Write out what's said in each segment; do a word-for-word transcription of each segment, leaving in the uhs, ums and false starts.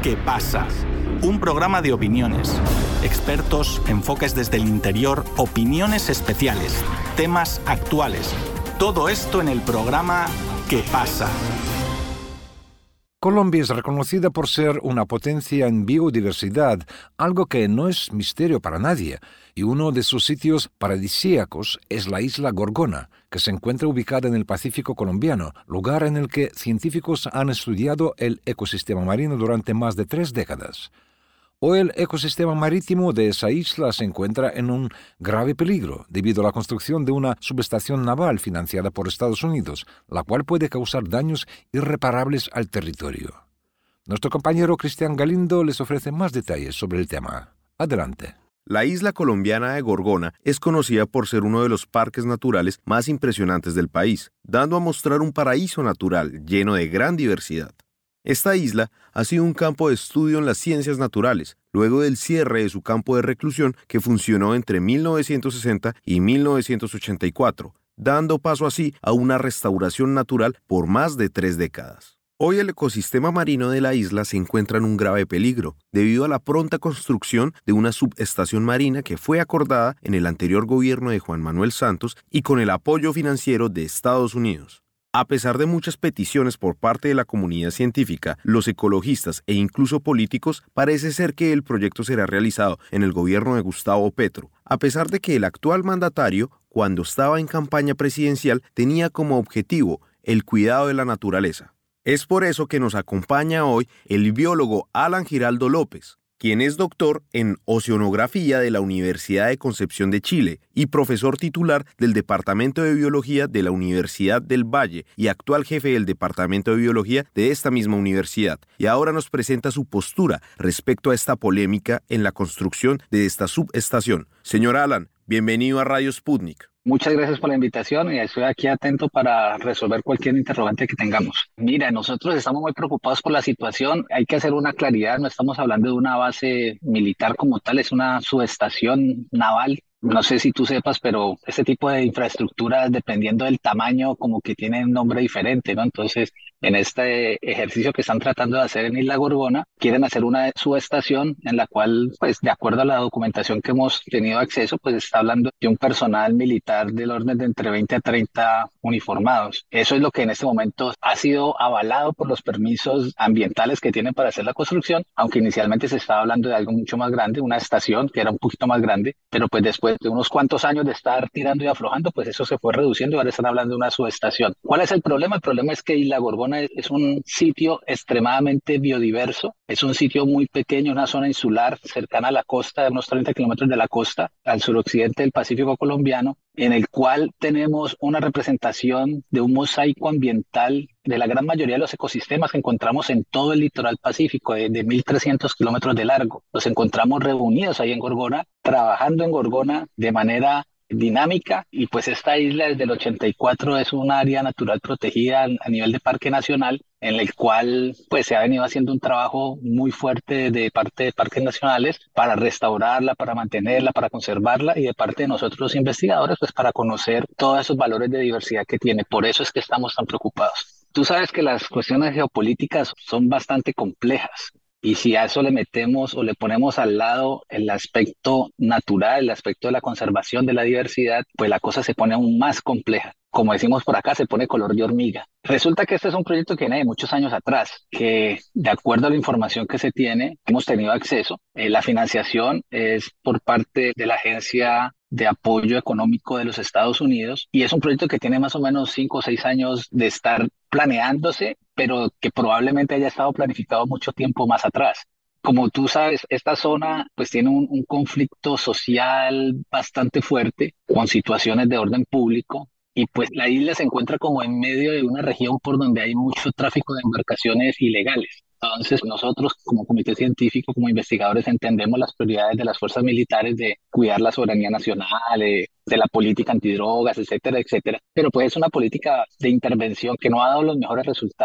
¿Qué pasa? Un programa de opiniones, expertos, enfoques desde el interior, opiniones especiales, temas actuales. Todo esto en el programa ¿Qué pasa? Colombia es reconocida por ser una potencia en biodiversidad, algo que no es misterio para nadie, y uno de sus sitios paradisíacos es la isla Gorgona, que se encuentra ubicada en el Pacífico colombiano, lugar en el que científicos han estudiado el ecosistema marino durante más de tres décadas. Hoy el ecosistema marítimo de esa isla se encuentra en un grave peligro debido a la construcción de una subestación naval financiada por Estados Unidos, la cual puede causar daños irreparables al territorio. Nuestro compañero Cristian Galindo les ofrece más detalles sobre el tema. Adelante. La isla colombiana de Gorgona es conocida por ser uno de los parques naturales más impresionantes del país, dando a mostrar un paraíso natural lleno de gran diversidad. Esta isla ha sido un campo de estudio en las ciencias naturales, luego del cierre de su campo de reclusión que funcionó entre mil novecientos sesenta y mil novecientos ochenta y cuatro, dando paso así a una restauración natural por más de tres décadas. Hoy el ecosistema marino de la isla se encuentra en un grave peligro, debido a la pronta construcción de una subestación marina que fue acordada en el anterior gobierno de Juan Manuel Santos y con el apoyo financiero de Estados Unidos. A pesar de muchas peticiones por parte de la comunidad científica, los ecologistas e incluso políticos, parece ser que el proyecto será realizado en el gobierno de Gustavo Petro, a pesar de que el actual mandatario, cuando estaba en campaña presidencial, tenía como objetivo el cuidado de la naturaleza. Es por eso que nos acompaña hoy el biólogo Alan Giraldo López, quien es doctor en Oceanografía de la Universidad de Concepción de Chile y profesor titular del Departamento de Biología de la Universidad del Valle y actual jefe del Departamento de Biología de esta misma universidad. Y ahora nos presenta su postura respecto a esta polémica en la construcción de esta subestación. Señor Alan, bienvenido a Radio Sputnik. Muchas gracias por la invitación y estoy aquí atento para resolver cualquier interrogante que tengamos. Mira, nosotros estamos muy preocupados por la situación. Hay que hacer una claridad, no estamos hablando de una base militar como tal, es una subestación naval. No sé si tú sepas, pero este tipo de infraestructuras, dependiendo del tamaño, como que tienen un nombre diferente, ¿no? Entonces, en este ejercicio que están tratando de hacer en Isla Gorgona, quieren hacer una subestación en la cual, pues, de acuerdo a la documentación que hemos tenido acceso, pues está hablando de un personal militar del orden de entre veinte a treinta uniformados. Eso es lo que en este momento ha sido avalado por los permisos ambientales que tienen para hacer la construcción, aunque inicialmente se estaba hablando de algo mucho más grande, una estación que era un poquito más grande, pero pues después de unos cuantos años de estar tirando y aflojando, pues eso se fue reduciendo y ahora están hablando de una subestación. ¿Cuál es el problema? El problema es que Isla Gorgona es, es un sitio extremadamente biodiverso, es un sitio muy pequeño, una zona insular cercana a la costa, de unos treinta kilómetros de la costa, al suroccidente del Pacífico colombiano, en el cual tenemos una representación de un mosaico ambiental de la gran mayoría de los ecosistemas que encontramos en todo el litoral pacífico, de, de mil trescientos kilómetros de largo. Los encontramos reunidos ahí en Gorgona, trabajando en Gorgona de manera dinámica, y pues esta isla desde el ochenta y cuatro es un área natural protegida a nivel de parque nacional, en el cual pues se ha venido haciendo un trabajo muy fuerte de parte de parques nacionales para restaurarla, para mantenerla, para conservarla, y de parte de nosotros los investigadores pues para conocer todos esos valores de diversidad que tiene. Por eso es que estamos tan preocupados. Tú sabes que las cuestiones geopolíticas son bastante complejas. Y si a eso le metemos o le ponemos al lado el aspecto natural, el aspecto de la conservación de la diversidad, pues la cosa se pone aún más compleja. Como decimos por acá, se pone color de hormiga. Resulta que este es un proyecto que viene de muchos años atrás, que de acuerdo a la información que se tiene, hemos tenido acceso, eh, la financiación es por parte de la Agencia de Apoyo Económico de los Estados Unidos, y es un proyecto que tiene más o menos cinco o seis años de estar planeándose, pero que probablemente haya estado planificado mucho tiempo más atrás. Como tú sabes, esta zona pues tiene un, un conflicto social bastante fuerte con situaciones de orden público, y pues la isla se encuentra como en medio de una región por donde hay mucho tráfico de embarcaciones ilegales. Entonces nosotros como comité científico, como investigadores, entendemos las prioridades de las fuerzas militares de cuidar la soberanía nacional, de, de la política antidrogas, etcétera, etcétera. Pero pues es una política de intervención que no ha dado los mejores resultados.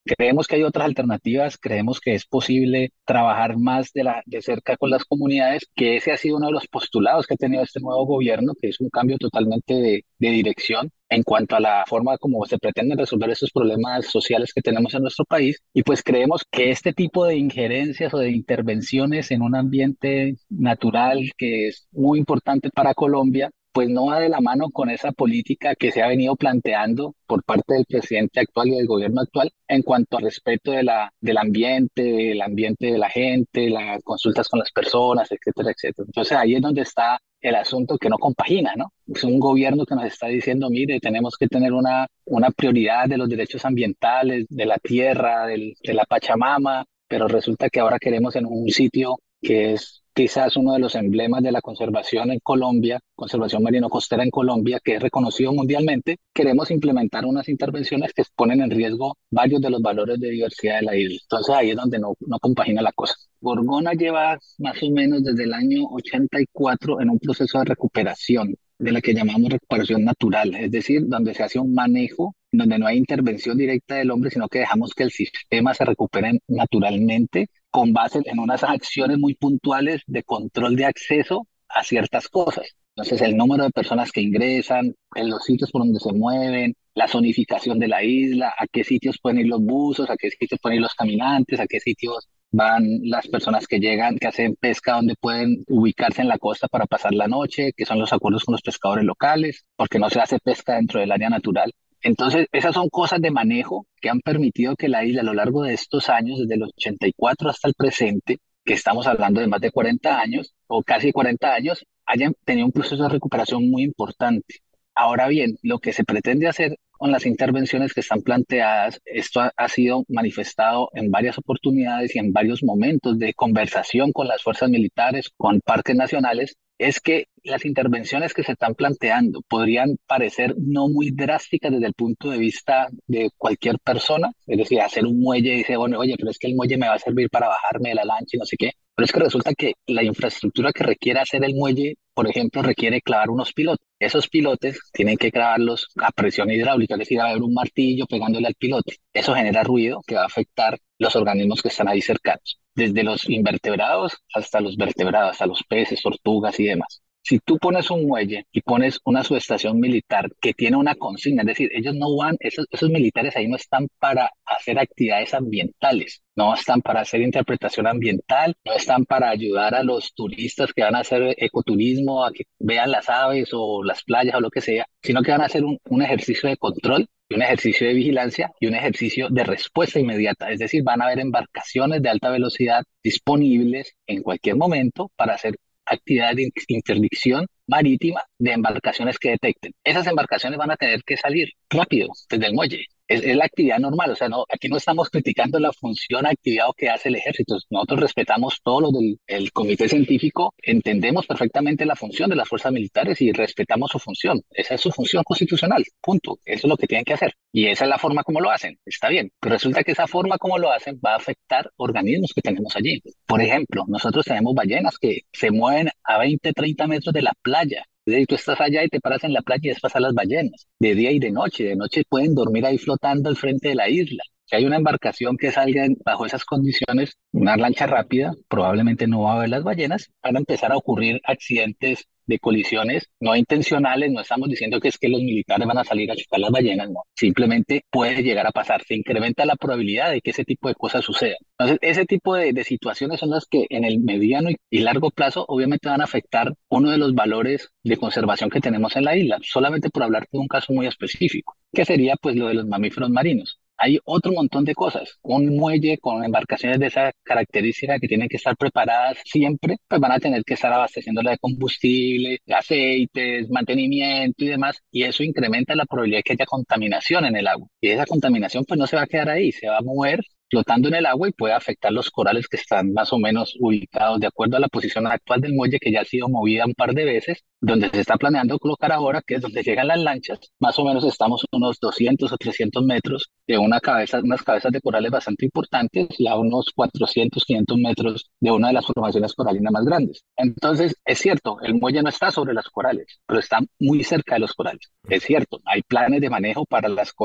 Creemos que hay otras alternativas, creemos que es posible trabajar más de, la, de cerca con las comunidades, que ese ha sido uno de los postulados que ha tenido este nuevo gobierno, que es un cambio totalmente de, de dirección en cuanto a la forma como se pretenden resolver estos problemas sociales que tenemos en nuestro país. Y pues creemos que este tipo de injerencias o de intervenciones en un ambiente natural que es muy importante para Colombia, pues no va de la mano con esa política que se ha venido planteando por parte del presidente actual y del gobierno actual en cuanto al respeto de la, del ambiente, del ambiente de la gente, las consultas con las personas, etcétera, etcétera. Entonces ahí es donde está el asunto que no compagina, ¿no? Es un gobierno que nos está diciendo, mire, tenemos que tener una, una prioridad de los derechos ambientales, de la tierra, del, de la Pachamama, pero resulta que ahora queremos en un sitio que es quizás uno de los emblemas de la conservación en Colombia, conservación marino-costera en Colombia, que es reconocido mundialmente, queremos implementar unas intervenciones que ponen en riesgo varios de los valores de diversidad de la isla. Entonces ahí es donde no, no compagina la cosa. Gorgona lleva más o menos desde el año ochenta y cuatro en un proceso de recuperación, de la que llamamos recuperación natural, es decir, donde se hace un manejo, donde no hay intervención directa del hombre, sino que dejamos que el sistema se recupere naturalmente con base en unas acciones muy puntuales de control de acceso a ciertas cosas. Entonces, el número de personas que ingresan, en los sitios por donde se mueven, la zonificación de la isla, a qué sitios pueden ir los buzos, a qué sitios pueden ir los caminantes, a qué sitios van las personas que llegan, que hacen pesca, donde pueden ubicarse en la costa para pasar la noche, que son los acuerdos con los pescadores locales, porque no se hace pesca dentro del área natural. Entonces, esas son cosas de manejo que han permitido que la isla a lo largo de estos años, desde el ochenta y cuatro hasta el presente, que estamos hablando de más de cuarenta años o casi cuarenta años, hayan tenido un proceso de recuperación muy importante. Ahora bien, lo que se pretende hacer con las intervenciones que están planteadas, esto ha, ha sido manifestado en varias oportunidades y en varios momentos de conversación con las fuerzas militares, con parques nacionales, es que las intervenciones que se están planteando podrían parecer no muy drásticas desde el punto de vista de cualquier persona, es decir, hacer un muelle y dice, bueno, oye, pero es que el muelle me va a servir para bajarme de la lancha y no sé qué, pero es que resulta que la infraestructura que requiere hacer el muelle, por ejemplo, requiere clavar unos pilotes. Esos pilotes tienen que clavarlos a presión hidráulica, es decir, va a haber un martillo pegándole al pilote. Eso genera ruido que va a afectar los organismos que están ahí cercanos, desde los invertebrados hasta los vertebrados, hasta los peces, tortugas y demás. Si tú pones un muelle y pones una subestación militar que tiene una consigna, es decir, ellos no van, esos, esos militares ahí no están para hacer actividades ambientales, no están para hacer interpretación ambiental, no están para ayudar a los turistas que van a hacer ecoturismo, a que vean las aves o las playas o lo que sea, sino que van a hacer un, un ejercicio de control y un ejercicio de vigilancia y un ejercicio de respuesta inmediata. Es decir, van a haber embarcaciones de alta velocidad disponibles en cualquier momento para hacer actividad de interdicción marítima de embarcaciones que detecten. Esas embarcaciones van a tener que salir rápido desde el muelle. Es, es la actividad normal, o sea, no, aquí no estamos criticando la función, actividad que hace el ejército. Nosotros respetamos todo lo del el comité científico, entendemos perfectamente la función de las fuerzas militares y respetamos su función. Esa es su función constitucional, punto. Eso es lo que tienen que hacer. Y esa es la forma como lo hacen, está bien. Pero resulta que esa forma como lo hacen va a afectar organismos que tenemos allí. Por ejemplo, nosotros tenemos ballenas que se mueven a veinte, treinta metros de la playa. Y tú estás allá y te paras en la playa y ves pasar las ballenas, de día y de noche. De noche pueden dormir ahí flotando al frente de la isla. Si hay una embarcación que salga en, bajo esas condiciones, una lancha rápida, probablemente no va a ver las ballenas. Van a empezar a ocurrir accidentes de colisiones no intencionales. No estamos diciendo que es que los militares van a salir a chocar las ballenas, no. Simplemente puede llegar a pasar. Se incrementa la probabilidad de que ese tipo de cosas sucedan. Entonces, ese tipo de, de situaciones son las que en el mediano y, y largo plazo obviamente van a afectar uno de los valores de conservación que tenemos en la isla, solamente por hablar de un caso muy específico, que sería pues lo de los mamíferos marinos. Hay otro montón de cosas. Un muelle con embarcaciones de esa característica que tienen que estar preparadas siempre, pues van a tener que estar abasteciéndola de combustible, de aceites, mantenimiento y demás, y eso incrementa la probabilidad de que haya contaminación en el agua. Y esa contaminación pues no se va a quedar ahí, se va a mover flotando en el agua y puede afectar los corales que están más o menos ubicados de acuerdo a la posición actual del muelle, que ya ha sido movida un par de veces, donde se está planeando colocar ahora, que es donde llegan las lanchas. Más o menos estamos unos doscientos o trescientos metros de una cabeza, unas cabezas de corales bastante importantes, y a unos cuatrocientos, quinientos metros de una de las formaciones coralinas más grandes. Entonces, es cierto, el muelle no está sobre los corales, pero está muy cerca de los corales. Es cierto, hay planes de manejo para las cosas que se hacen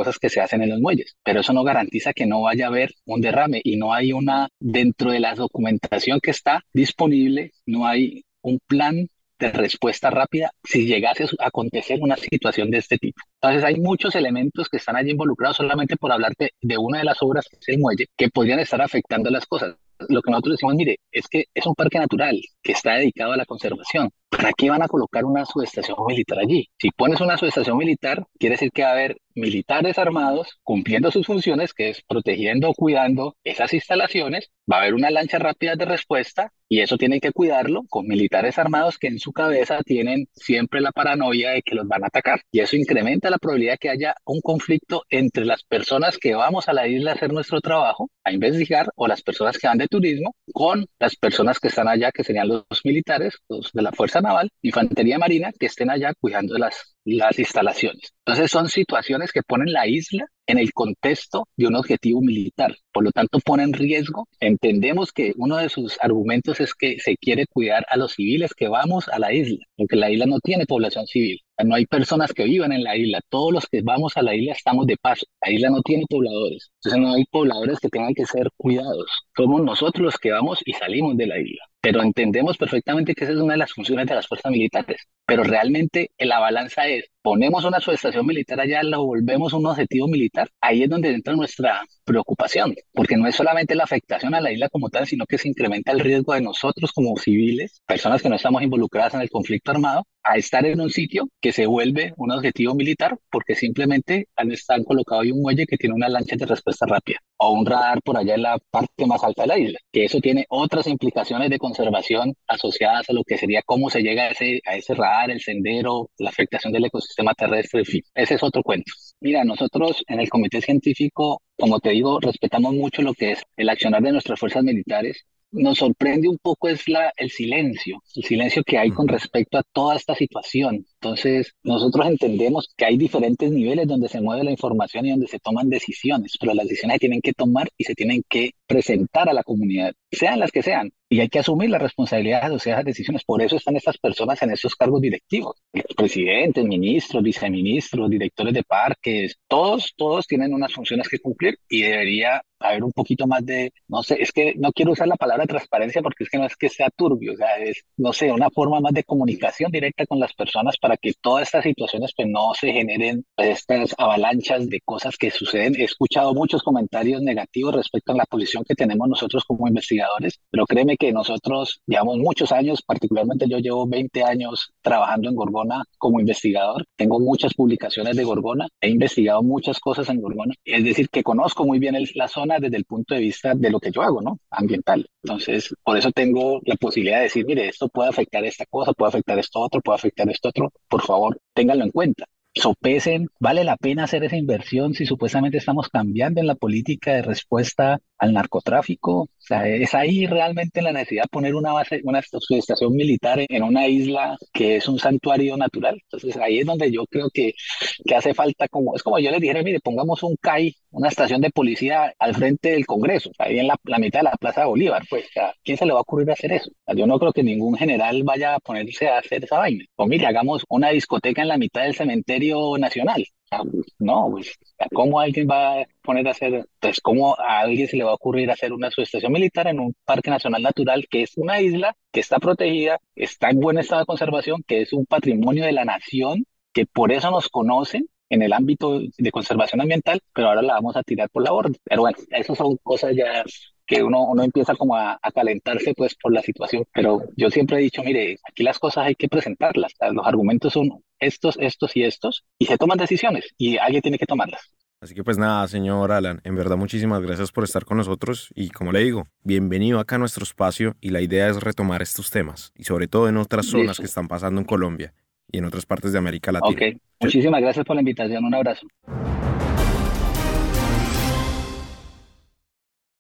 hacen en los muelles, pero eso no garantiza que no vaya a haber un derrame y no hay una, dentro de la documentación que está disponible, no hay un plan de respuesta rápida si llegase a acontecer una situación de este tipo. Entonces hay muchos elementos que están allí involucrados solamente por hablarte de una de las obras, que es el muelle, que podrían estar afectando las cosas. Lo que nosotros decimos, mire, es que es un parque natural que está dedicado a la conservación. ¿Para qué van a colocar una subestación militar allí? Si pones una subestación militar, quiere decir que va a haber militares armados cumpliendo sus funciones, que es protegiendo o cuidando esas instalaciones. Va a haber una lancha rápida de respuesta y eso tienen que cuidarlo con militares armados que en su cabeza tienen siempre la paranoia de que los van a atacar. Y eso incrementa la probabilidad de que haya un conflicto entre las personas que vamos a la isla a hacer nuestro trabajo, a investigar, o las personas que van de turismo, con las personas que están allá, que serían los militares, los de la Fuerza Naval, Infantería Marina, que estén allá cuidando de las, las instalaciones. Entonces son situaciones que ponen la isla en el contexto de un objetivo militar. Por lo tanto, pone en riesgo. Entendemos que uno de sus argumentos es que se quiere cuidar a los civiles que vamos a la isla, porque la isla no tiene población civil. No hay personas que vivan en la isla. Todos los que vamos a la isla estamos de paso. La isla no tiene pobladores. Entonces no hay pobladores que tengan que ser cuidados. Somos nosotros los que vamos y salimos de la isla. Pero entendemos perfectamente que esa es una de las funciones de las fuerzas militares. Pero realmente la balanza es, ponemos una subestación militar allá, lo volvemos un objetivo militar. Ahí es donde entra nuestra preocupación, porque no es solamente la afectación a la isla como tal, sino que se incrementa el riesgo de nosotros como civiles, personas que no estamos involucradas en el conflicto armado, a estar en un sitio que se vuelve un objetivo militar porque simplemente han estado colocado ahí un muelle que tiene una lancha de respuesta rápida o un radar por allá en la parte más alta de la isla, que eso tiene otras implicaciones de conservación asociadas a lo que sería cómo se llega a ese, a ese radar, el sendero, la afectación del ecosistema terrestre, en fin, ese es otro cuento. Mira, nosotros en el comité científico, como te digo, respetamos mucho lo que es el accionar de nuestras fuerzas militares. Nos sorprende un poco es la, el silencio, el silencio que hay con respecto a toda esta situación. Entonces, nosotros entendemos que hay diferentes niveles donde se mueve la información y donde se toman decisiones, pero las decisiones se tienen que tomar y se tienen que presentar a la comunidad, sean las que sean, y hay que asumir la responsabilidad de esas decisiones. Por eso están estas personas en estos cargos directivos, presidentes, ministros, viceministros, directores de parques, todos, todos tienen unas funciones que cumplir y debería haber un poquito más de, no sé, es que no quiero usar la palabra transparencia porque es que no es que sea turbio, o sea, es, no sé, una forma más de comunicación directa con las personas para que todas estas situaciones pues no se generen estas avalanchas de cosas que suceden. He escuchado muchos comentarios negativos respecto a la posición que tenemos nosotros como investigadores, pero créeme que nosotros llevamos muchos años, particularmente yo llevo veinte años trabajando en Gorgona como investigador, tengo muchas publicaciones de Gorgona, he investigado muchas cosas en Gorgona, es decir, que conozco muy bien el, la zona desde el punto de vista de lo que yo hago, ¿no? Ambiental. Entonces, por eso tengo la posibilidad de decir, mire, esto puede afectar esta cosa, puede afectar esto otro, puede afectar esto otro. Por favor, ténganlo en cuenta. Sopesen, ¿vale la pena hacer esa inversión si supuestamente estamos cambiando en la política de respuesta al narcotráfico? O sea, es ahí realmente la necesidad de poner una base, una estación militar en una isla que es un santuario natural. Entonces ahí es donde yo creo que, que hace falta, como es como yo les dije, mire, pongamos un C A I, una estación de policía al frente del Congreso, ahí en la, la mitad de la Plaza de Bolívar. Pues, o sea, ¿quién se le va a ocurrir hacer eso? O sea, yo no creo que ningún general vaya a ponerse a hacer esa vaina. O mire, hagamos una discoteca en la mitad del cementerio nacional. No, pues, ¿cómo alguien va a poner a hacer, pues, cómo a alguien se le va a ocurrir hacer una subestación militar en un parque nacional natural que es una isla que está protegida, está en buen estado de conservación, que es un patrimonio de la nación, que por eso nos conocen en el ámbito de conservación ambiental, pero ahora la vamos a tirar por la borda? Pero bueno, esas son cosas ya que uno, uno empieza como a, a calentarse pues por la situación, pero yo siempre he dicho, mire, aquí las cosas hay que presentarlas, los argumentos son estos, estos y estos, y se toman decisiones, y alguien tiene que tomarlas. Así que pues nada, señor Alan, en verdad muchísimas gracias por estar con nosotros y como le digo, bienvenido acá a nuestro espacio y la idea es retomar estos temas y sobre todo en otras zonas Listo. que están pasando en Colombia y en otras partes de América Latina. Ok, muchísimas gracias por la invitación, un abrazo.